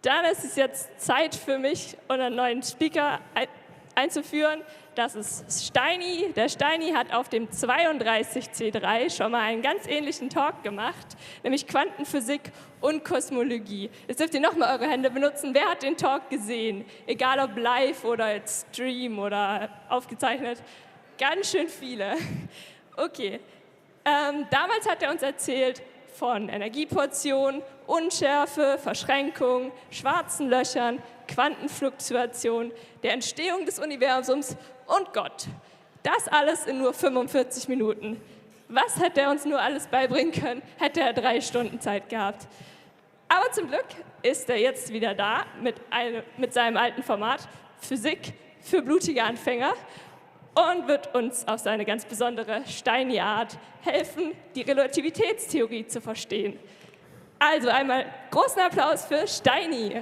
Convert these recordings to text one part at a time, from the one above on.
Dann ist es jetzt Zeit für mich, unseren neuen Speaker einzuführen. Das ist Steini. Der Steini hat auf dem 32C3 schon mal einen ganz ähnlichen Talk gemacht, nämlich Quantenphysik und Kosmologie. Jetzt dürft ihr nochmal eure Hände benutzen. Wer hat den Talk gesehen? Egal ob live oder jetzt Stream oder aufgezeichnet. Ganz schön viele. Okay. Damals hat er uns erzählt von Energieportionen, Unschärfe, Verschränkung, schwarzen Löchern, Quantenfluktuation, der Entstehung des Universums und Gott. Das alles in nur 45 Minuten. Was hätte er uns nur alles beibringen können, hätte er 3 Stunden Zeit gehabt. Aber zum Glück ist er jetzt wieder da mit seinem alten Format Physik für blutige Anfänger und wird uns auf seine ganz besondere Steini-Art helfen, die Relativitätstheorie zu verstehen. Also einmal großen Applaus für Steini.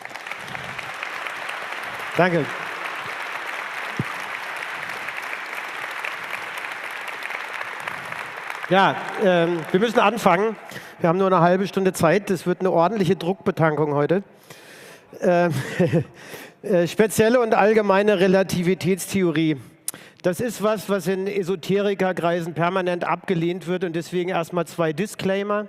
Danke. Ja, wir müssen anfangen. Wir haben nur eine halbe Stunde Zeit. Das wird eine ordentliche Druckbetankung heute. Spezielle und allgemeine Relativitätstheorie. Das ist was in Esoterikerkreisen permanent abgelehnt wird und deswegen erstmal 2 Disclaimer.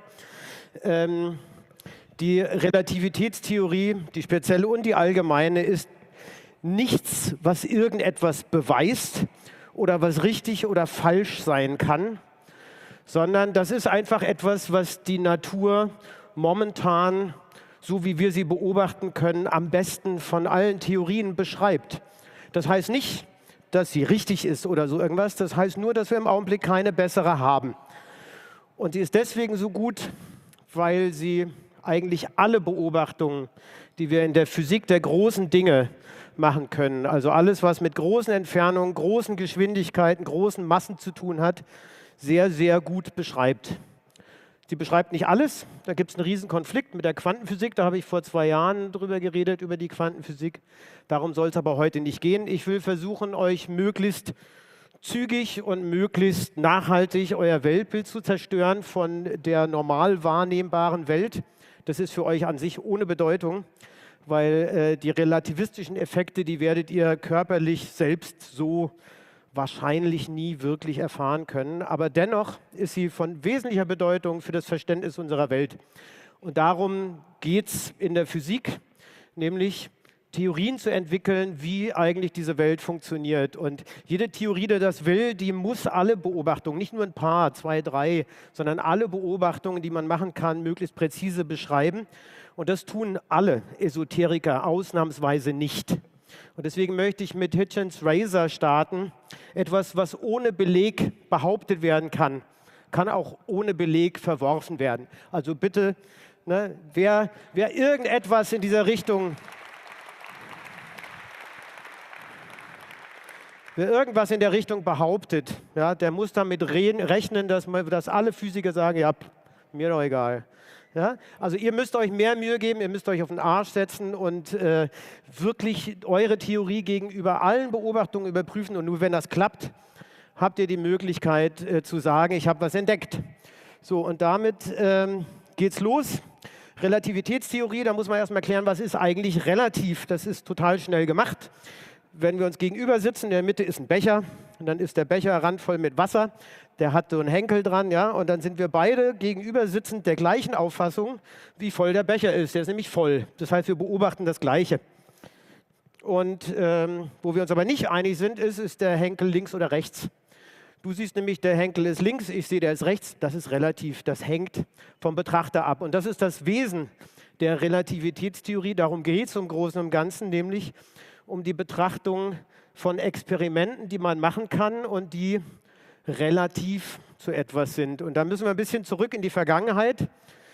Die Relativitätstheorie, die spezielle und die allgemeine, ist nichts, was irgendetwas beweist oder was richtig oder falsch sein kann, sondern das ist einfach etwas, was die Natur momentan, so wie wir sie beobachten können, am besten von allen Theorien beschreibt. Das heißt nicht, dass sie richtig ist oder so irgendwas. Das heißt nur, dass wir im Augenblick keine bessere haben. Und sie ist deswegen so gut, weil sie eigentlich alle Beobachtungen, die wir in der Physik der großen Dinge machen können, also alles, was mit großen Entfernungen, großen Geschwindigkeiten, großen Massen zu tun hat, sehr, sehr gut beschreibt. Sie beschreibt nicht alles. Da gibt es einen riesen Konflikt mit der Quantenphysik. Da habe ich vor 2 Jahren drüber geredet, über die Quantenphysik. Darum soll es aber heute nicht gehen. Ich will versuchen, euch möglichst zügig und möglichst nachhaltig euer Weltbild zu zerstören von der normal wahrnehmbaren Welt. Das ist für euch an sich ohne Bedeutung, weil die relativistischen Effekte, die werdet ihr körperlich selbst so wahrscheinlich nie wirklich erfahren können. Aber dennoch ist sie von wesentlicher Bedeutung für das Verständnis unserer Welt. Und darum geht es in der Physik, nämlich Theorien zu entwickeln, wie eigentlich diese Welt funktioniert. Und jede Theorie, die das will, die muss alle Beobachtungen, nicht nur ein paar, 2, 3, sondern alle Beobachtungen, die man machen kann, möglichst präzise beschreiben. Und das tun alle Esoteriker ausnahmsweise nicht. Und deswegen möchte ich mit Hitchens Razor starten. Etwas, was ohne Beleg behauptet werden kann, kann auch ohne Beleg verworfen werden. Also bitte, ne, wer irgendetwas in dieser Richtung, wer irgendwas in der Richtung behauptet, ja, der muss damit rechnen, dass alle Physiker sagen, ja, mir doch egal. Ja? Also ihr müsst euch mehr Mühe geben, ihr müsst euch auf den Arsch setzen und wirklich eure Theorie gegenüber allen Beobachtungen überprüfen. Und nur wenn das klappt, habt ihr die Möglichkeit zu sagen, ich habe was entdeckt. So, und damit geht's los. Relativitätstheorie, da muss man erstmal erklären, was ist eigentlich relativ. Das ist total schnell gemacht. Wenn wir uns gegenüber sitzen, in der Mitte ist ein Becher und dann ist der Becher randvoll mit Wasser. Der hat so einen Henkel dran, ja, und dann sind wir beide gegenüber sitzend der gleichen Auffassung, wie voll der Becher ist. Der ist nämlich voll. Das heißt, wir beobachten das Gleiche. Und wo wir uns aber nicht einig sind, ist der Henkel links oder rechts. Du siehst nämlich, der Henkel ist links, ich sehe, der ist rechts. Das ist relativ, das hängt vom Betrachter ab. Und das ist das Wesen der Relativitätstheorie. Darum geht es im Großen und Ganzen, nämlich um die Betrachtung von Experimenten, die man machen kann und die relativ zu etwas sind. Und da müssen wir ein bisschen zurück in die Vergangenheit.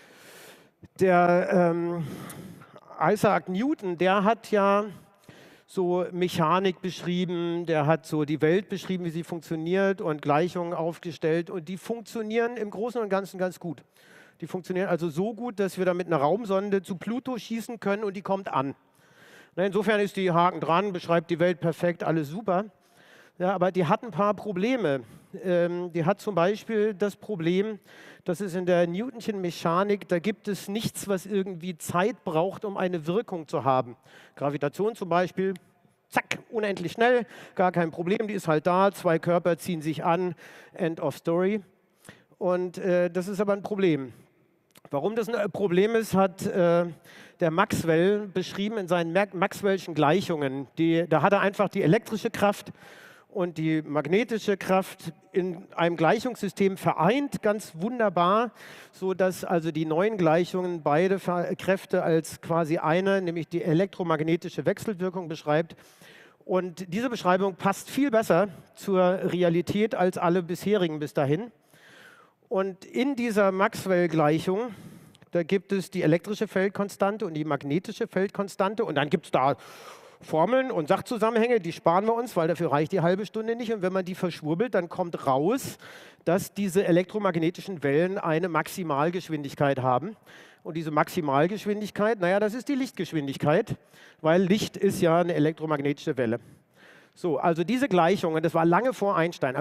Der Isaac Newton, der hat ja so Mechanik beschrieben, der hat so die Welt beschrieben, wie sie funktioniert und Gleichungen aufgestellt. Und die funktionieren im Großen und Ganzen ganz gut. Die funktionieren also so gut, dass wir da mit einer Raumsonde zu Pluto schießen können und die kommt an. Insofern ist die Haken dran, beschreibt die Welt perfekt, alles super. Ja, aber die hat ein paar Probleme. Die hat zum Beispiel das Problem, dass es in der Newtonschen Mechanik, da gibt es nichts, was irgendwie Zeit braucht, um eine Wirkung zu haben. Gravitation zum Beispiel, zack, unendlich schnell, gar kein Problem, die ist halt da, zwei Körper ziehen sich an, end of story. Und das ist aber ein Problem. Warum das ein Problem ist, hat der Maxwell beschrieben in seinen Maxwell'schen Gleichungen. Da hat er einfach die elektrische Kraft und die magnetische Kraft in einem Gleichungssystem vereint, ganz wunderbar, sodass also die neuen Gleichungen beide Kräfte als quasi eine, nämlich die elektromagnetische Wechselwirkung beschreibt. Und diese Beschreibung passt viel besser zur Realität als alle bisherigen bis dahin. Und in dieser Maxwell-Gleichung, da gibt es die elektrische Feldkonstante und die magnetische Feldkonstante und dann gibt es da Formeln und Sachzusammenhänge, die sparen wir uns, weil dafür reicht die halbe Stunde nicht. Und wenn man die verschwurbelt, dann kommt raus, dass diese elektromagnetischen Wellen eine Maximalgeschwindigkeit haben. Und diese Maximalgeschwindigkeit, naja, das ist die Lichtgeschwindigkeit, weil Licht ist ja eine elektromagnetische Welle. So, also diese Gleichungen, das war lange vor Einstein,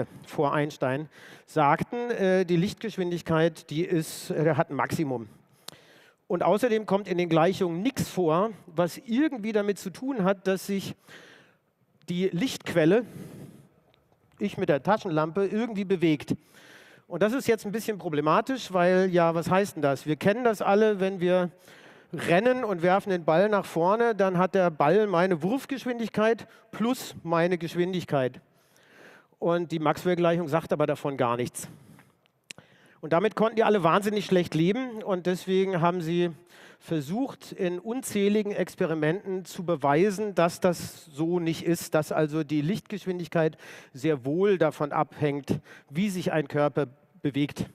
sagten, die Lichtgeschwindigkeit, hat ein Maximum. Und außerdem kommt in den Gleichungen nichts vor, was irgendwie damit zu tun hat, dass sich die Lichtquelle, ich mit der Taschenlampe, irgendwie bewegt. Und das ist jetzt ein bisschen problematisch, weil, ja, was heißt denn das? Wir kennen das alle, wenn wir rennen und werfen den Ball nach vorne, dann hat der Ball meine Wurfgeschwindigkeit plus meine Geschwindigkeit. Und die Maxwell-Gleichung sagt aber davon gar nichts. Und damit konnten die alle wahnsinnig schlecht leben und deswegen haben sie versucht, in unzähligen Experimenten zu beweisen, dass das so nicht ist, dass also die Lichtgeschwindigkeit sehr wohl davon abhängt, wie sich ein Körper bewegt.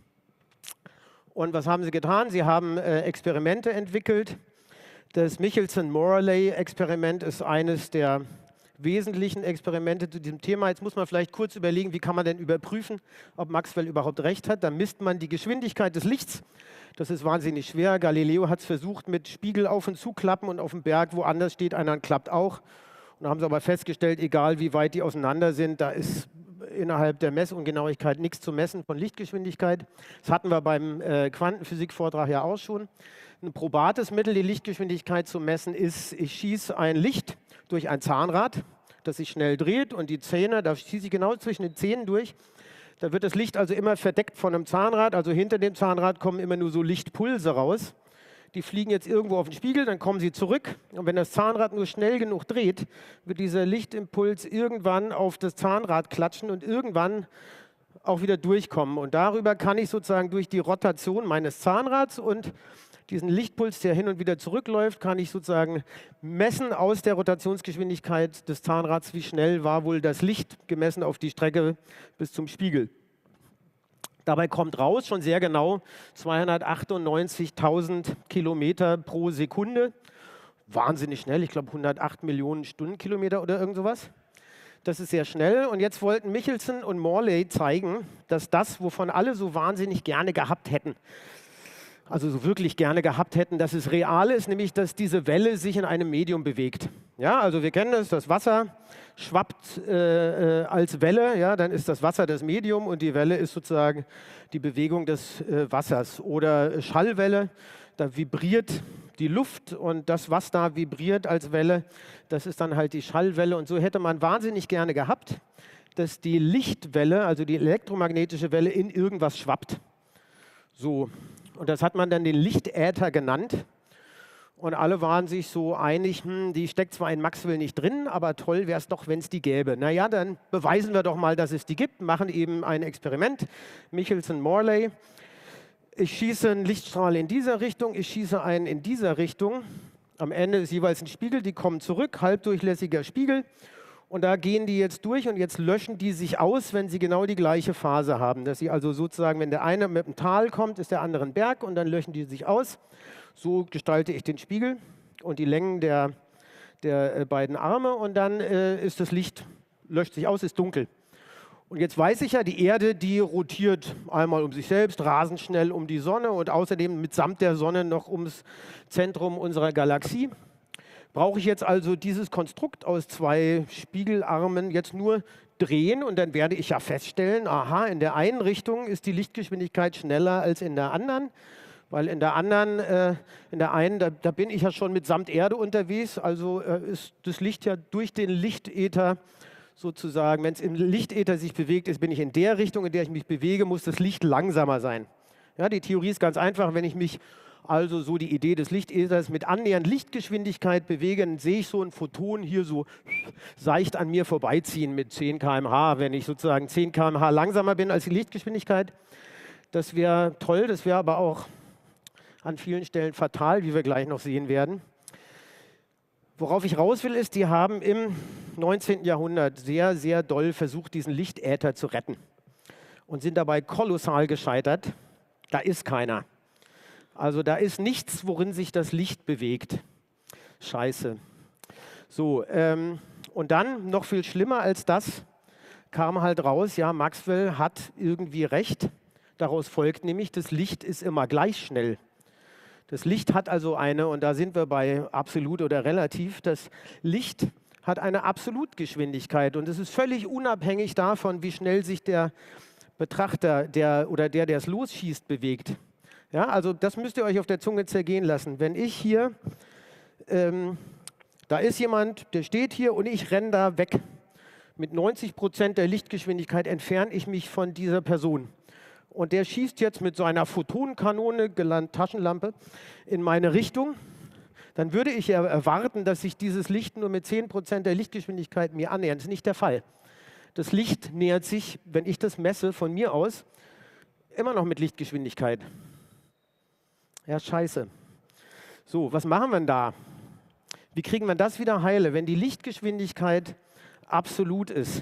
Und was haben sie getan? Sie haben Experimente entwickelt. Das Michelson-Morley-Experiment ist eines der wesentlichen Experimente zu diesem Thema. Jetzt muss man vielleicht kurz überlegen, wie kann man denn überprüfen, ob Maxwell überhaupt recht hat. Dann misst man die Geschwindigkeit des Lichts. Das ist wahnsinnig schwer. Galileo hat es versucht mit Spiegel auf und zuklappen und auf dem Berg woanders steht einer und klappt auch. Und da haben sie aber festgestellt, egal wie weit die auseinander sind, da ist innerhalb der Messungenauigkeit nichts zu messen von Lichtgeschwindigkeit. Das hatten wir beim Quantenphysik-Vortrag ja auch schon. Ein probates Mittel, die Lichtgeschwindigkeit zu messen, ist, ich schieße ein Licht durch ein Zahnrad, das sich schnell dreht und die Zähne, da schieße ich genau zwischen den Zähnen durch. Da wird das Licht also immer verdeckt von einem Zahnrad, also hinter dem Zahnrad kommen immer nur so Lichtpulse raus. Die fliegen jetzt irgendwo auf den Spiegel, dann kommen sie zurück. Und wenn das Zahnrad nur schnell genug dreht, wird dieser Lichtimpuls irgendwann auf das Zahnrad klatschen und irgendwann auch wieder durchkommen. Und darüber kann ich sozusagen durch die Rotation meines Zahnrads und diesen Lichtpuls, der hin und wieder zurückläuft, kann ich sozusagen messen aus der Rotationsgeschwindigkeit des Zahnrads, wie schnell war wohl das Licht gemessen auf die Strecke bis zum Spiegel. Dabei kommt raus, schon sehr genau, 298.000 Kilometer pro Sekunde. Wahnsinnig schnell, ich glaube 108 Millionen Stundenkilometer oder irgend sowas. Das ist sehr schnell. Und jetzt wollten Michelson und Morley zeigen, dass das, wovon alle so wahnsinnig gerne gehabt hätten, also so wirklich gerne gehabt hätten, dass es real ist, nämlich dass diese Welle sich in einem Medium bewegt. Ja, also wir kennen das Wasser schwappt als Welle, ja, dann ist das Wasser das Medium und die Welle ist sozusagen die Bewegung des Wassers. Oder Schallwelle, da vibriert die Luft und das, was da vibriert als Welle, das ist dann halt die Schallwelle. Und so hätte man wahnsinnig gerne gehabt, dass die Lichtwelle, also die elektromagnetische Welle, in irgendwas schwappt. So. Und das hat man dann den Lichtäther genannt. Und alle waren sich so einig, die steckt zwar in Maxwell nicht drin, aber toll wäre es doch, wenn es die gäbe. Naja, dann beweisen wir doch mal, dass es die gibt, machen eben ein Experiment. Michelson-Morley. Ich schieße einen Lichtstrahl in dieser Richtung, ich schieße einen in dieser Richtung. Am Ende ist jeweils ein Spiegel, die kommen zurück, halbdurchlässiger Spiegel. Und da gehen die jetzt durch und jetzt löschen die sich aus, wenn sie genau die gleiche Phase haben. Dass sie also sozusagen, wenn der eine mit dem Tal kommt, ist der andere ein Berg und dann löschen die sich aus. So gestalte ich den Spiegel und die Längen der beiden Arme und dann ist das Licht, löscht sich aus, ist dunkel. Und jetzt weiß ich ja, die Erde, die rotiert einmal um sich selbst, rasend schnell um die Sonne und außerdem mitsamt der Sonne noch ums Zentrum unserer Galaxie. Brauche ich jetzt also dieses Konstrukt aus zwei Spiegelarmen jetzt nur drehen und dann werde ich ja feststellen, aha, in der einen Richtung ist die Lichtgeschwindigkeit schneller als in der anderen. Weil in der anderen, in der einen, da bin ich ja schon mit samt Erde unterwegs, also ist das Licht ja durch den Lichtäther sozusagen, wenn es im Lichtäther sich bewegt ist, bin ich in der Richtung, in der ich mich bewege, muss das Licht langsamer sein. Ja, die Theorie ist ganz einfach, wenn ich mich also so die Idee des Lichtäthers mit annähernd Lichtgeschwindigkeit bewege, dann sehe ich so ein Photon hier so seicht an mir vorbeiziehen mit 10 km/h, wenn ich sozusagen 10 km/h langsamer bin als die Lichtgeschwindigkeit. Das wäre toll, das wäre aber auch an vielen Stellen fatal, wie wir gleich noch sehen werden. Worauf ich raus will, ist, die haben im 19. Jahrhundert sehr, sehr doll versucht, diesen Lichtäther zu retten und sind dabei kolossal gescheitert. Da ist keiner. Also da ist nichts, worin sich das Licht bewegt. Scheiße. So, und dann, noch viel schlimmer als das, kam halt raus, ja, Maxwell hat irgendwie recht. Daraus folgt nämlich, das Licht ist immer gleich schnell. Das Licht hat also eine, und da sind wir bei absolut oder relativ, das Licht hat eine Absolutgeschwindigkeit und es ist völlig unabhängig davon, wie schnell sich der Betrachter der es losschießt, bewegt. Ja, also das müsst ihr euch auf der Zunge zergehen lassen. Wenn ich hier, da ist jemand, der steht hier und ich renne da weg. Mit 90% der Lichtgeschwindigkeit entferne ich mich von dieser Person. Und der schießt jetzt mit seiner Photonenkanone, genannt Taschenlampe, in meine Richtung. Dann würde ich ja erwarten, dass sich dieses Licht nur mit 10% der Lichtgeschwindigkeit mir annähert. Das ist nicht der Fall. Das Licht nähert sich, wenn ich das messe, von mir aus, immer noch mit Lichtgeschwindigkeit. Ja, scheiße. So, was machen wir denn da? Wie kriegen wir das wieder heile? Wenn die Lichtgeschwindigkeit absolut ist,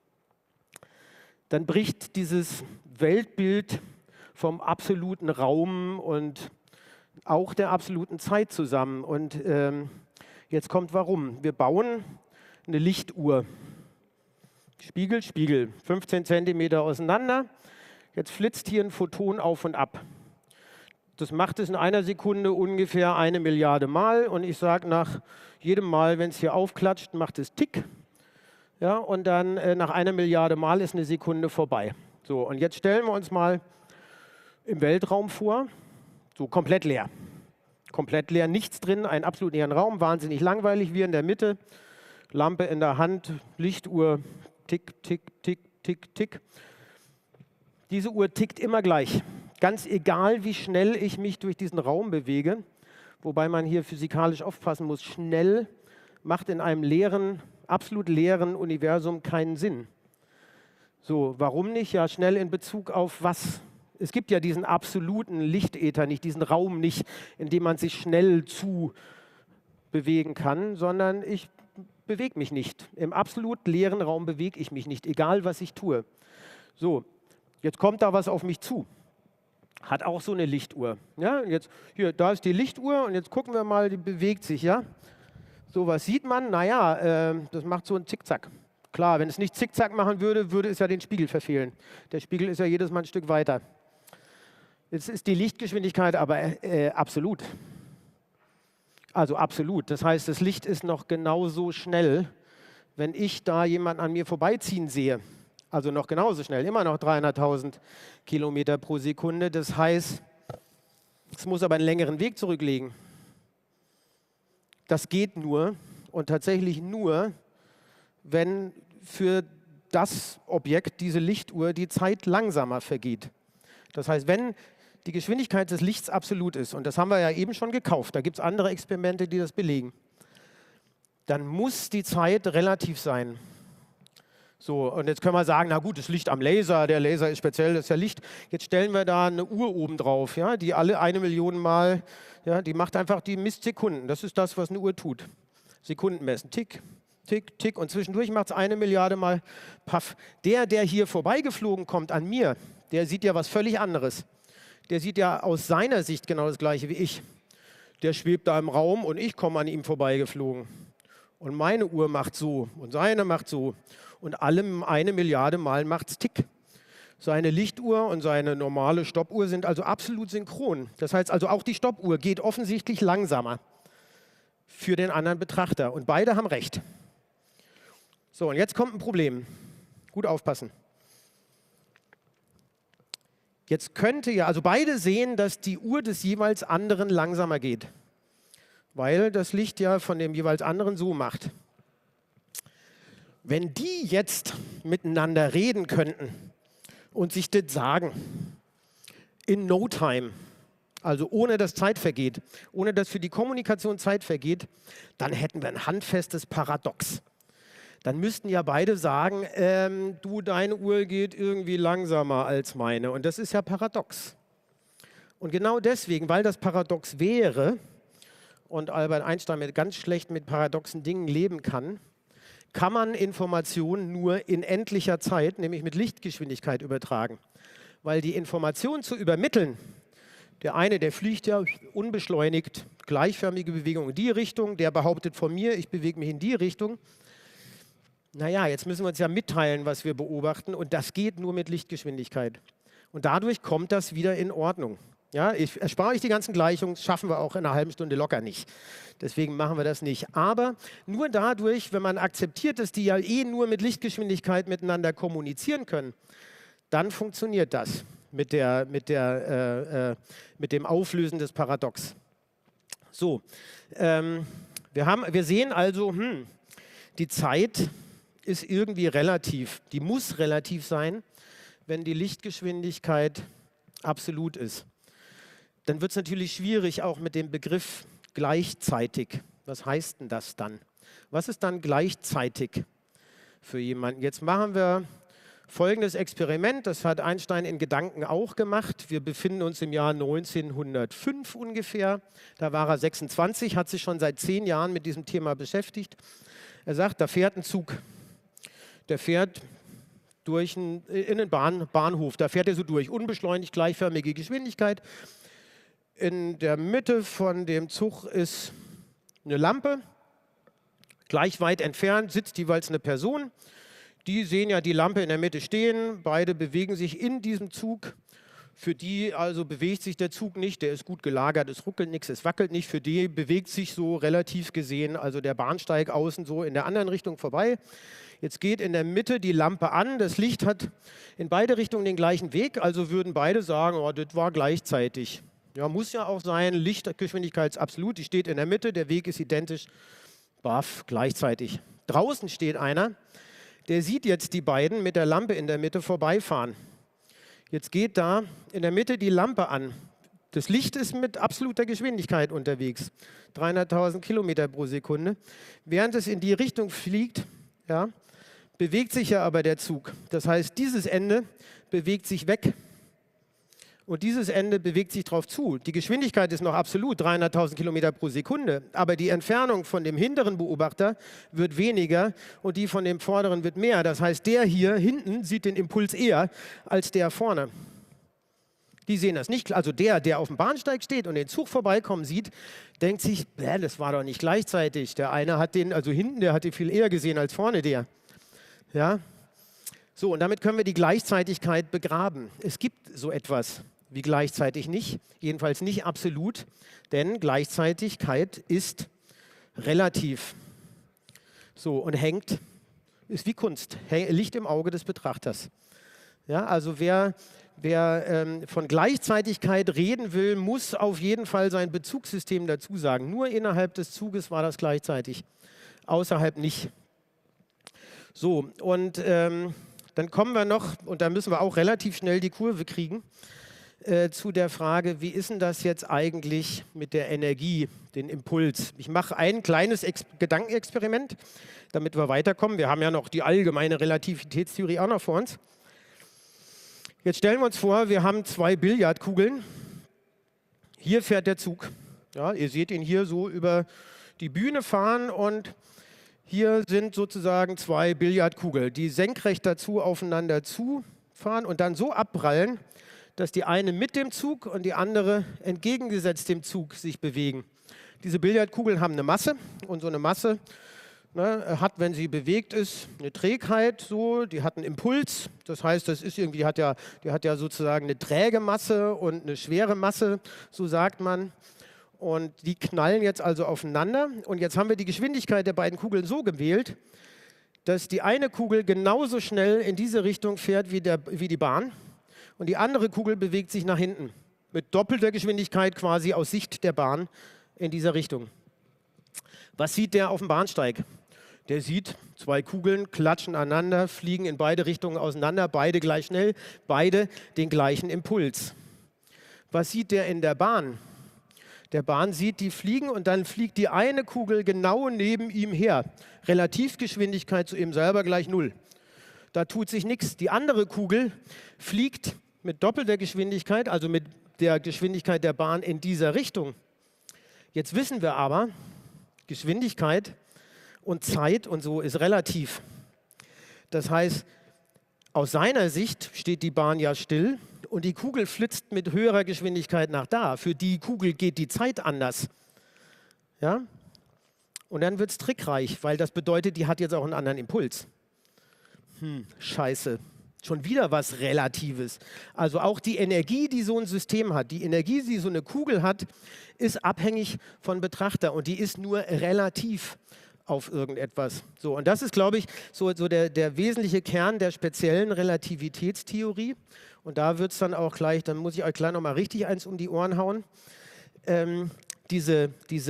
dann bricht dieses Weltbild vom absoluten Raum und auch der absoluten Zeit zusammen. Und jetzt kommt warum. Wir bauen eine Lichtuhr. Spiegel, Spiegel, 15 cm auseinander. Jetzt flitzt hier ein Photon auf und ab. Das macht es in einer Sekunde ungefähr 1 Milliarde Mal. Und ich sage, nach jedem Mal, wenn es hier aufklatscht, macht es Tick. Ja, und dann nach 1 Milliarde Mal ist eine Sekunde vorbei. So, und jetzt stellen wir uns mal im Weltraum vor, so komplett leer. Komplett leer, nichts drin, einen absolut leeren Raum, wahnsinnig langweilig. Wir in der Mitte, Lampe in der Hand, Lichtuhr, tick, tick, tick, tick, tick. Diese Uhr tickt immer gleich. Ganz egal, wie schnell ich mich durch diesen Raum bewege, wobei man hier physikalisch aufpassen muss, schnell macht in einem leeren, absolut leeren Universum keinen Sinn. So, warum nicht? Ja, schnell in Bezug auf was? Es gibt ja diesen absoluten Lichtäther nicht, diesen Raum nicht, in dem man sich schnell zu bewegen kann, sondern ich bewege mich nicht. Im absolut leeren Raum bewege ich mich nicht, egal was ich tue. So, jetzt kommt da was auf mich zu. Hat auch so eine Lichtuhr. Ja, jetzt, hier, da ist die Lichtuhr und jetzt gucken wir mal, die bewegt sich, ja. So, was sieht man? Naja, das macht so ein Zickzack. Klar, wenn es nicht Zickzack machen würde, würde es ja den Spiegel verfehlen. Der Spiegel ist ja jedes Mal ein Stück weiter. Jetzt ist die Lichtgeschwindigkeit aber absolut. Also absolut. Das heißt, das Licht ist noch genauso schnell, wenn ich da jemanden an mir vorbeiziehen sehe. Also noch genauso schnell, immer noch 300.000 Kilometer pro Sekunde. Das heißt, es muss aber einen längeren Weg zurücklegen. Das geht nur und tatsächlich nur, wenn für das Objekt, diese Lichtuhr, die Zeit langsamer vergeht. Das heißt, wenn die Geschwindigkeit des Lichts absolut ist, und das haben wir ja eben schon gekauft, da gibt es andere Experimente, die das belegen, dann muss die Zeit relativ sein. So, und jetzt können wir sagen, na gut, das Licht am Laser, der Laser ist speziell, das ist ja Licht. Jetzt stellen wir da eine Uhr oben drauf, ja, die alle 1 Million Mal, ja, die macht einfach, die misst Sekunden. Das ist das, was eine Uhr tut. Sekunden messen, tick, tick, tick. Und zwischendurch macht es 1 Milliarde Mal, paff. Der hier vorbeigeflogen kommt an mir, der sieht ja was völlig anderes. Der sieht ja aus seiner Sicht genau das Gleiche wie ich. Der schwebt da im Raum und ich komme an ihm vorbeigeflogen. Und meine Uhr macht so und seine macht so. Und allem 1 Milliarde Mal macht es Tick. Seine Lichtuhr und seine normale Stoppuhr sind also absolut synchron. Das heißt also, auch die Stoppuhr geht offensichtlich langsamer für den anderen Betrachter. Und beide haben recht. So, und jetzt kommt ein Problem. Gut aufpassen. Jetzt könnte ja, also beide sehen, dass die Uhr des jeweils anderen langsamer geht, weil das Licht ja von dem jeweils anderen so macht. Wenn die jetzt miteinander reden könnten und sich das sagen, in no time, also ohne dass Zeit vergeht, ohne dass für die Kommunikation Zeit vergeht, dann hätten wir ein handfestes Paradox. Dann müssten ja beide sagen, du, deine Uhr geht irgendwie langsamer als meine. Und das ist ja paradox. Und genau deswegen, weil das paradox wäre und Albert Einstein ganz schlecht mit paradoxen Dingen leben kann man Informationen nur in endlicher Zeit, nämlich mit Lichtgeschwindigkeit übertragen. Weil die Information zu übermitteln, der eine, der fliegt ja unbeschleunigt, gleichförmige Bewegung in die Richtung, der behauptet von mir, ich bewege mich in die Richtung. Naja, jetzt müssen wir uns ja mitteilen, was wir beobachten und das geht nur mit Lichtgeschwindigkeit. Und dadurch kommt das wieder in Ordnung. Ja, ich erspare euch die ganzen Gleichungen, das schaffen wir auch in einer halben Stunde locker nicht. Deswegen machen wir das nicht. Aber nur dadurch, wenn man akzeptiert, dass die ja eh nur mit Lichtgeschwindigkeit miteinander kommunizieren können, dann funktioniert das mit dem Auflösen des Paradox. So, wir sehen also, die Zeit ist irgendwie relativ. Die muss relativ sein, wenn die Lichtgeschwindigkeit absolut ist. Dann wird es natürlich schwierig auch mit dem Begriff gleichzeitig. Was heißt denn das dann? Was ist dann gleichzeitig für jemanden? Jetzt machen wir folgendes Experiment, das hat Einstein in Gedanken auch gemacht. Wir befinden uns im Jahr 1905 ungefähr. Da war er 26, hat sich schon seit 10 Jahren mit diesem Thema beschäftigt. Er sagt, da fährt ein Zug. Der fährt in einen Bahnhof. Da fährt er so durch, unbeschleunigt, gleichförmige Geschwindigkeit. In der Mitte von dem Zug ist eine Lampe. Gleich weit entfernt sitzt jeweils eine Person. Die sehen ja die Lampe in der Mitte stehen. Beide bewegen sich in diesem Zug. Für die also bewegt sich der Zug nicht. Der ist gut gelagert, es ruckelt nichts, es wackelt nicht. Für die bewegt sich so relativ gesehen also der Bahnsteig außen so in der anderen Richtung vorbei. Jetzt geht in der Mitte die Lampe an. Das Licht hat in beide Richtungen den gleichen Weg. Also würden beide sagen, oh, das war gleichzeitig. Ja, muss ja auch sein. Lichtgeschwindigkeit ist absolut. Die steht in der Mitte. Der Weg ist identisch. Baff, gleichzeitig. Draußen steht einer, der sieht jetzt die beiden mit der Lampe in der Mitte vorbeifahren. Jetzt geht da in der Mitte die Lampe an. Das Licht ist mit absoluter Geschwindigkeit unterwegs. 300.000 Kilometer pro Sekunde. Während es in die Richtung fliegt, ja, bewegt sich ja aber der Zug. Das heißt, dieses Ende bewegt sich weg und dieses Ende bewegt sich drauf zu. Die Geschwindigkeit ist noch absolut 300.000 Kilometer pro Sekunde, aber die Entfernung von dem hinteren Beobachter wird weniger und die von dem vorderen wird mehr. Das heißt, der hier hinten sieht den Impuls eher als der vorne. Die sehen das nicht. Also der auf dem Bahnsteig steht und den Zug vorbeikommen sieht, denkt sich, das war doch nicht gleichzeitig. Der eine hat den, also hinten, der hat den viel eher gesehen als vorne der. Ja? So, und damit können wir die Gleichzeitigkeit begraben. Es gibt so etwas wie gleichzeitig nicht, jedenfalls nicht absolut, denn Gleichzeitigkeit ist relativ. So, und ist wie Kunst, Licht im Auge des Betrachters. Ja, also wer von Gleichzeitigkeit reden will, muss auf jeden Fall sein Bezugssystem dazu sagen. Nur innerhalb des Zuges war das gleichzeitig, außerhalb nicht. So, und dann kommen wir noch, und da müssen wir auch relativ schnell die Kurve kriegen, zu der Frage, wie ist denn das jetzt eigentlich mit der Energie, den Impuls? Ich mache ein kleines Gedankenexperiment, damit wir weiterkommen. Wir haben ja noch die allgemeine Relativitätstheorie auch noch vor uns. Jetzt stellen wir uns vor, wir haben 2 Billardkugeln. Hier fährt der Zug. Ja, ihr seht ihn hier so über die Bühne fahren und hier sind sozusagen 2 Billardkugeln, die senkrecht dazu aufeinander zufahren und dann so abprallen, dass die eine mit dem Zug und die andere entgegengesetzt dem Zug sich bewegen. Diese Billardkugeln haben eine Masse und so eine Masse hat, wenn sie bewegt ist, eine Trägheit, so, die hat einen Impuls. Das heißt, das ist irgendwie, die hat ja sozusagen eine träge Masse und eine schwere Masse, so sagt man. Und die knallen jetzt also aufeinander. Und jetzt haben wir die Geschwindigkeit der beiden Kugeln so gewählt, dass die eine Kugel genauso schnell in diese Richtung fährt wie die Bahn und die andere Kugel bewegt sich nach hinten mit doppelter Geschwindigkeit quasi aus Sicht der Bahn in dieser Richtung. Was sieht der auf dem Bahnsteig? Der sieht, zwei Kugeln klatschen aneinander, fliegen in beide Richtungen auseinander, beide gleich schnell, beide den gleichen Impuls. Was sieht der in der Bahn? Der Bahn sieht, die fliegen und dann fliegt die eine Kugel genau neben ihm her. Relativgeschwindigkeit zu ihm selber gleich 0. Da tut sich nichts. Die andere Kugel fliegt mit doppelter Geschwindigkeit, also mit der Geschwindigkeit der Bahn in dieser Richtung. Jetzt wissen wir aber, Geschwindigkeit und Zeit und so ist relativ. Das heißt, aus seiner Sicht steht die Bahn ja still und die Kugel flitzt mit höherer Geschwindigkeit nach da. Für die Kugel geht die Zeit anders. Ja? Und dann wird es trickreich, weil das bedeutet, die hat jetzt auch einen anderen Impuls. Scheiße. Schon wieder was Relatives. Also auch die Energie, die so ein System hat, die Energie, die so eine Kugel hat, ist abhängig von Betrachter und die ist nur relativ auf irgendetwas. So, und das ist, glaube ich, so der wesentliche Kern der speziellen Relativitätstheorie. Und da wird es dann auch gleich, dann muss ich euch gleich nochmal richtig eins um die Ohren hauen. Diese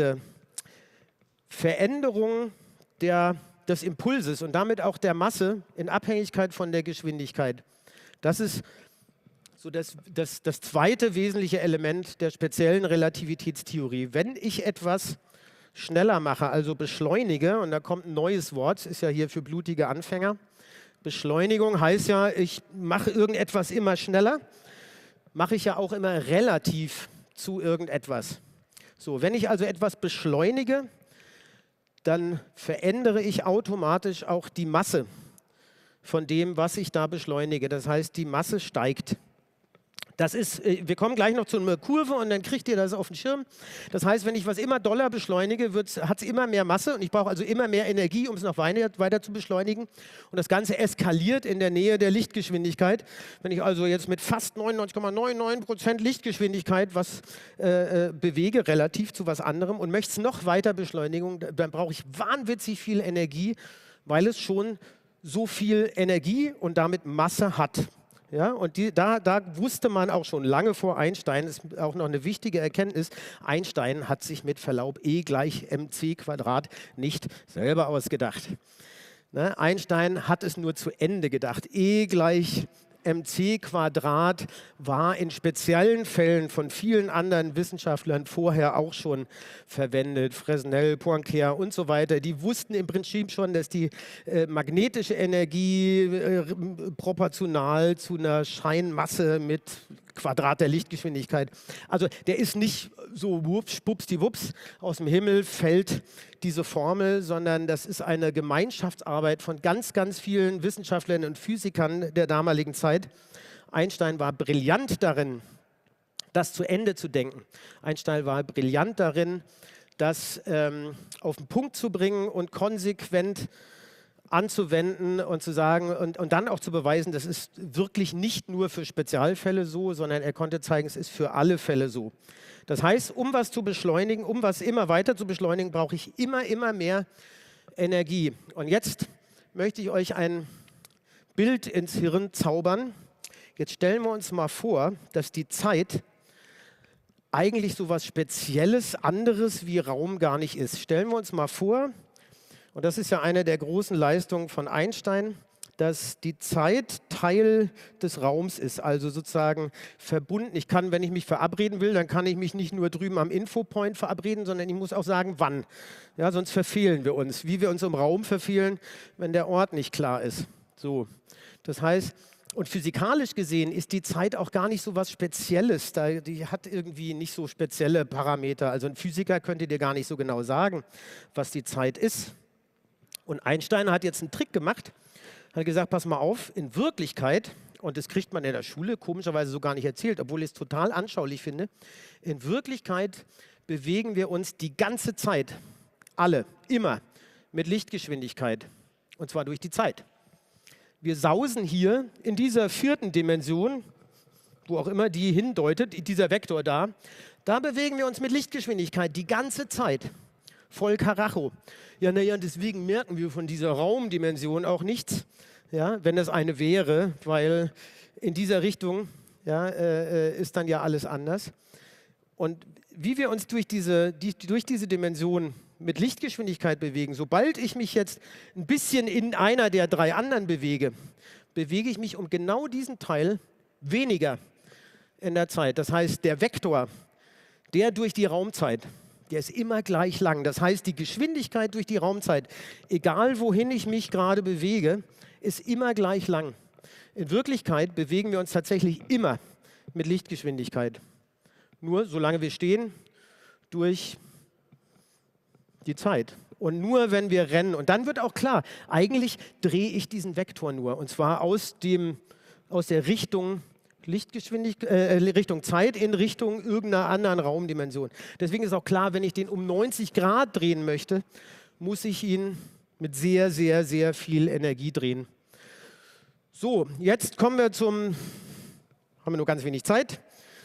Veränderung des Impulses und damit auch der Masse in Abhängigkeit von der Geschwindigkeit. Das ist so das zweite wesentliche Element der speziellen Relativitätstheorie. Wenn ich etwas schneller mache, also beschleunige, und da kommt ein neues Wort, ist ja hier für blutige Anfänger. Beschleunigung heißt ja, ich mache irgendetwas immer schneller, mache ich ja auch immer relativ zu irgendetwas. So, wenn ich also etwas beschleunige, dann verändere ich automatisch auch die Masse von dem, was ich da beschleunige. Das heißt, die Masse steigt. Das ist, wir kommen gleich noch zu einer Kurve und dann kriegt ihr das auf den Schirm. Das heißt, wenn ich was immer doller beschleunige, hat es immer mehr Masse und ich brauche also immer mehr Energie, um es noch weiter zu beschleunigen. Und das Ganze eskaliert in der Nähe der Lichtgeschwindigkeit. Wenn ich also jetzt mit fast 99,99% Lichtgeschwindigkeit was bewege, relativ zu was anderem und möchte es noch weiter beschleunigen, dann brauche ich wahnwitzig viel Energie, weil es schon so viel Energie und damit Masse hat. Ja, und da wusste man auch schon lange vor Einstein, ist auch noch eine wichtige Erkenntnis, Einstein hat sich mit Verlaub E gleich mc² nicht selber ausgedacht. Ne? Einstein hat es nur zu Ende gedacht. E gleich mc² war in speziellen Fällen von vielen anderen Wissenschaftlern vorher auch schon verwendet. Fresnel, Poincare und so weiter. Die wussten im Prinzip schon, dass die magnetische Energie proportional zu einer Scheinmasse mit Quadrat der Lichtgeschwindigkeit. Also der ist nicht so schwuppsdiwupps aus dem Himmel fällt diese Formel, sondern das ist eine Gemeinschaftsarbeit von ganz, ganz vielen Wissenschaftlern und Physikern der damaligen Zeit. Einstein war brillant darin, das zu Ende zu denken. Einstein war brillant darin, das auf den Punkt zu bringen und konsequent anzuwenden und zu sagen und dann auch zu beweisen, das ist wirklich nicht nur für Spezialfälle so, sondern er konnte zeigen, es ist für alle Fälle so. Das heißt, um was zu beschleunigen, um was immer weiter zu beschleunigen, brauche ich immer mehr Energie. Und jetzt möchte ich euch ein Bild ins Hirn zaubern. Jetzt stellen wir uns mal vor, dass die Zeit eigentlich so was Spezielles, anderes wie Raum gar nicht ist. Stellen wir uns mal vor, und das ist ja eine der großen Leistungen von Einstein, dass die Zeit Teil des Raums ist, also sozusagen verbunden. Ich kann, wenn ich mich verabreden will, dann kann ich mich nicht nur drüben am Infopoint verabreden, sondern ich muss auch sagen, wann. Ja, sonst verfehlen wir uns, wie wir uns im Raum verfehlen, wenn der Ort nicht klar ist. So, das heißt, und physikalisch gesehen ist die Zeit auch gar nicht so was Spezielles. Die hat irgendwie nicht so spezielle Parameter. Also ein Physiker könnte dir gar nicht so genau sagen, was die Zeit ist. Und Einstein hat jetzt einen Trick gemacht, hat gesagt, pass mal auf, in Wirklichkeit, und das kriegt man in der Schule komischerweise so gar nicht erzählt, obwohl ich es total anschaulich finde, in Wirklichkeit bewegen wir uns die ganze Zeit, alle, immer, mit Lichtgeschwindigkeit, und zwar durch die Zeit. Wir sausen hier in dieser vierten Dimension, wo auch immer die hindeutet, dieser Vektor da bewegen wir uns mit Lichtgeschwindigkeit die ganze Zeit. voll Karacho. Ja, naja, deswegen merken wir von dieser Raumdimension auch nichts, ja, wenn das eine wäre, weil in dieser Richtung ja, ist dann ja alles anders. Und wie wir uns durch diese Dimension mit Lichtgeschwindigkeit bewegen, sobald ich mich jetzt ein bisschen in einer der drei anderen bewege, bewege ich mich um genau diesen Teil weniger in der Zeit. Das heißt, der Vektor, der durch die Raumzeit, der ist immer gleich lang. Das heißt, die Geschwindigkeit durch die Raumzeit, egal wohin ich mich gerade bewege, ist immer gleich lang. In Wirklichkeit bewegen wir uns tatsächlich immer mit Lichtgeschwindigkeit. Nur solange wir stehen, durch die Zeit. Und nur wenn wir rennen. Und dann wird auch klar, eigentlich drehe ich diesen Vektor nur. Und zwar aus der Richtung Richtung Zeit in Richtung irgendeiner anderen Raumdimension. Deswegen ist auch klar, wenn ich den um 90 Grad drehen möchte, muss ich ihn mit sehr, sehr, sehr viel Energie drehen. So, jetzt kommen wir haben wir nur ganz wenig Zeit.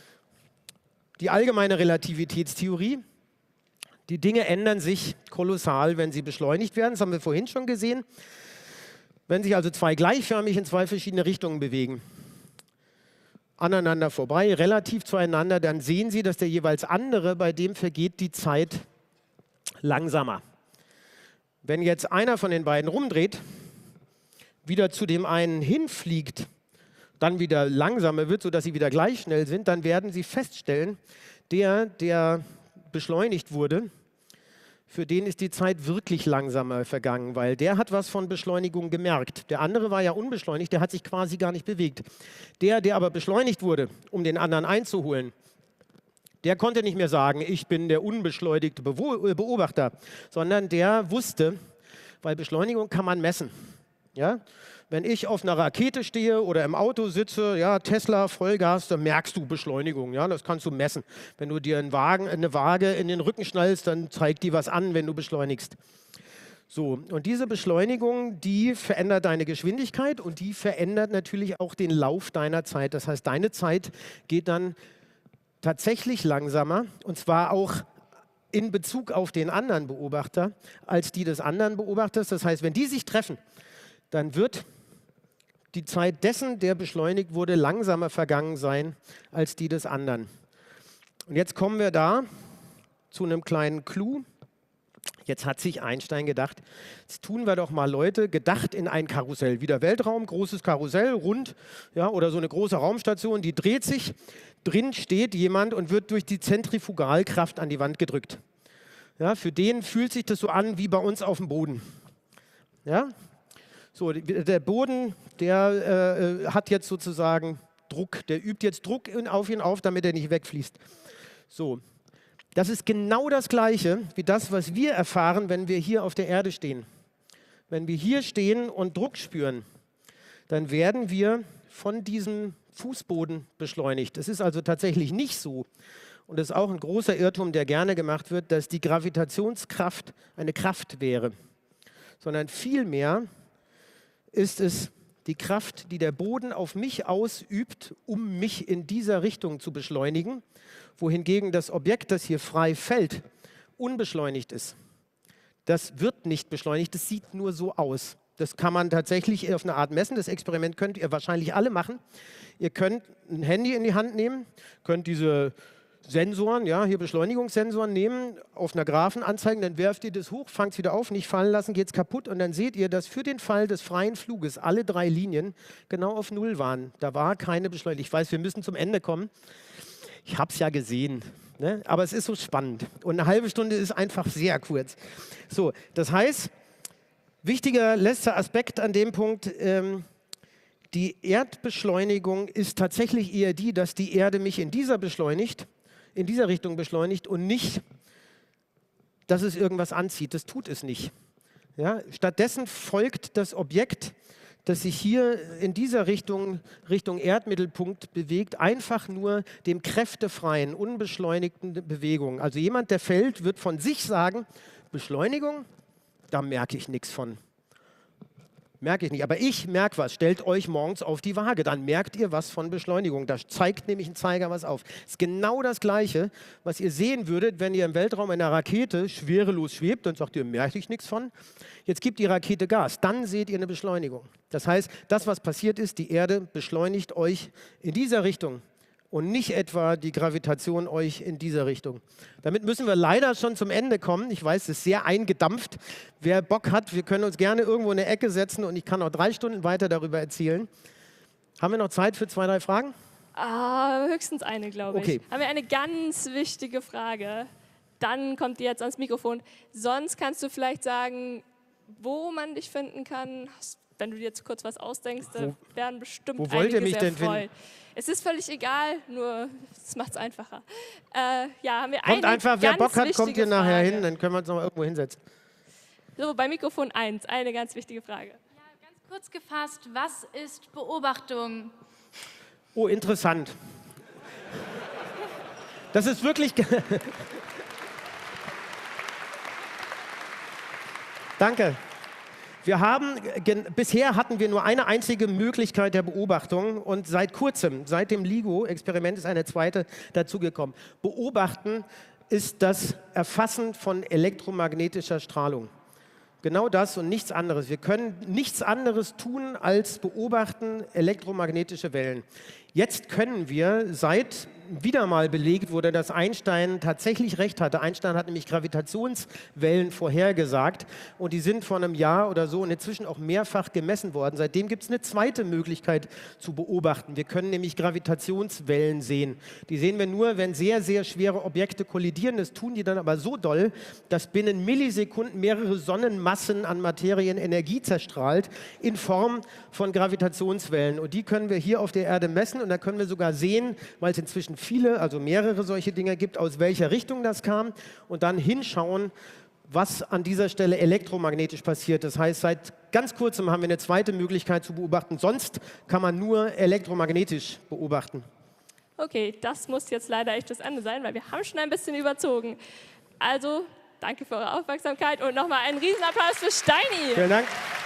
Die allgemeine Relativitätstheorie. Die Dinge ändern sich kolossal, wenn sie beschleunigt werden. Das haben wir vorhin schon gesehen. Wenn sich also zwei gleichförmig in zwei verschiedene Richtungen bewegen, aneinander vorbei, relativ zueinander, dann sehen Sie, dass der jeweils andere, bei dem vergeht die Zeit langsamer. Wenn jetzt einer von den beiden rumdreht, wieder zu dem einen hinfliegt, dann wieder langsamer wird, sodass sie wieder gleich schnell sind, dann werden Sie feststellen, der beschleunigt wurde, für den ist die Zeit wirklich langsamer vergangen, weil der hat was von Beschleunigung gemerkt. Der andere war ja unbeschleunigt, der hat sich quasi gar nicht bewegt. Der aber beschleunigt wurde, um den anderen einzuholen, der konnte nicht mehr sagen, ich bin der unbeschleunigte Beobachter, sondern der wusste, weil Beschleunigung kann man messen. Ja? Wenn ich auf einer Rakete stehe oder im Auto sitze, ja, Tesla, Vollgas, dann merkst du Beschleunigung. Ja, das kannst du messen. Wenn du dir eine Waage in den Rücken schnallst, dann zeigt die was an, wenn du beschleunigst. So, und diese Beschleunigung, die verändert deine Geschwindigkeit und die verändert natürlich auch den Lauf deiner Zeit. Das heißt, deine Zeit geht dann tatsächlich langsamer und zwar auch in Bezug auf den anderen Beobachter als die des anderen Beobachters. Das heißt, wenn die sich treffen, dann wird die Zeit dessen, der beschleunigt wurde, langsamer vergangen sein als die des anderen. Und jetzt kommen wir da zu einem kleinen Clou. Jetzt hat sich Einstein gedacht, jetzt tun wir doch mal Leute gedacht in ein Karussell. Wieder Weltraum, großes Karussell, rund, ja, oder so eine große Raumstation, die dreht sich. Drin steht jemand und wird durch die Zentrifugalkraft an die Wand gedrückt. Ja, für den fühlt sich das so an wie bei uns auf dem Boden. Ja? So, der Boden, der hat jetzt sozusagen Druck, der übt jetzt Druck auf ihn auf, damit er nicht wegfließt. So, das ist genau das Gleiche wie das, was wir erfahren, wenn wir hier auf der Erde stehen. Wenn wir hier stehen und Druck spüren, dann werden wir von diesem Fußboden beschleunigt. Es ist also tatsächlich nicht so, und das ist auch ein großer Irrtum, der gerne gemacht wird, dass die Gravitationskraft eine Kraft wäre, sondern vielmehr ist es die Kraft, die der Boden auf mich ausübt, um mich in dieser Richtung zu beschleunigen, wohingegen das Objekt, das hier frei fällt, unbeschleunigt ist. Das wird nicht beschleunigt, das sieht nur so aus. Das kann man tatsächlich auf eine Art messen. Das Experiment könnt ihr wahrscheinlich alle machen. Ihr könnt ein Handy in die Hand nehmen, könnt diese Sensoren, ja, hier Beschleunigungssensoren nehmen, auf einer Graphen anzeigen, dann werft ihr das hoch, fangt es wieder auf, nicht fallen lassen, geht es kaputt und dann seht ihr, dass für den Fall des freien Fluges alle drei Linien genau auf Null waren. Da war keine Beschleunigung. Ich weiß, wir müssen zum Ende kommen. Ich habe es ja gesehen, ne? Aber es ist so spannend und eine halbe Stunde ist einfach sehr kurz. So, das heißt, wichtiger letzter Aspekt an dem Punkt, die Erdbeschleunigung ist tatsächlich eher die, dass die Erde mich in dieser Richtung beschleunigt und nicht, dass es irgendwas anzieht. Das tut es nicht. Ja? Stattdessen folgt das Objekt, das sich hier in dieser Richtung Erdmittelpunkt bewegt, einfach nur dem kräftefreien, unbeschleunigten Bewegungen. Also jemand, der fällt, wird von sich sagen, Beschleunigung, da merke ich nichts von. Merke ich nicht. Aber ich merke was. Stellt euch morgens auf die Waage. Dann merkt ihr was von Beschleunigung. Da zeigt nämlich ein Zeiger was auf. Das ist genau das Gleiche, was ihr sehen würdet, wenn ihr im Weltraum in einer Rakete schwerelos schwebt. Dann sagt ihr, merke ich nichts von. Jetzt gibt die Rakete Gas. Dann seht ihr eine Beschleunigung. Das heißt, das, was passiert ist, die Erde beschleunigt euch in dieser Richtung. Und nicht etwa die Gravitation euch in dieser Richtung. Damit müssen wir leider schon zum Ende kommen. Ich weiß, es ist sehr eingedampft. Wer Bock hat, wir können uns gerne irgendwo in eine Ecke setzen und ich kann noch 3 Stunden weiter darüber erzählen. Haben wir noch Zeit für 2, 3 Fragen? Höchstens eine, glaube ich. Okay. Haben wir eine ganz wichtige Frage. Dann kommt die jetzt ans Mikrofon. Sonst kannst du vielleicht sagen, wo man dich finden kann. Wenn du dir jetzt kurz was ausdenkst, werden bestimmt wo wollt ihr mich sehr denn freuen. finden? Es ist völlig egal, nur es macht es einfacher. Ja, haben wir Kommt eine einfach, wer ganz Bock hat, kommt hier wichtige nachher Frage. hin, dann können wir uns noch mal irgendwo hinsetzen. So, bei Mikrofon 1, eine ganz wichtige Frage. Ja, ganz kurz gefasst, was ist Beobachtung? Oh, interessant. Das ist wirklich... Danke. Bisher hatten wir nur eine einzige Möglichkeit der Beobachtung und seit kurzem, seit dem LIGO-Experiment ist eine zweite dazugekommen. Beobachten ist das Erfassen von elektromagnetischer Strahlung. Genau das und nichts anderes. Wir können nichts anderes tun, als beobachten elektromagnetische Wellen. Jetzt können wir, seit wieder mal belegt wurde, dass Einstein tatsächlich recht hatte. Einstein hat nämlich Gravitationswellen vorhergesagt und die sind vor einem Jahr oder so und inzwischen auch mehrfach gemessen worden. Seitdem gibt es eine zweite Möglichkeit zu beobachten. Wir können nämlich Gravitationswellen sehen. Die sehen wir nur, wenn sehr, sehr schwere Objekte kollidieren. Das tun die dann aber so doll, dass binnen Millisekunden mehrere Sonnenmassen an Materien Energie zerstrahlt in Form von Gravitationswellen. Und die können wir hier auf der Erde messen und da können wir sogar sehen, weil es inzwischen viele, also mehrere solche Dinge gibt, aus welcher Richtung das kam und dann hinschauen, was an dieser Stelle elektromagnetisch passiert. Das heißt, seit ganz kurzem haben wir eine zweite Möglichkeit zu beobachten. Sonst kann man nur elektromagnetisch beobachten. Okay, das muss jetzt leider echt das Ende sein, weil wir haben schon ein bisschen überzogen. Also, danke für eure Aufmerksamkeit und nochmal einen Riesenapplaus für Steini. Vielen Dank.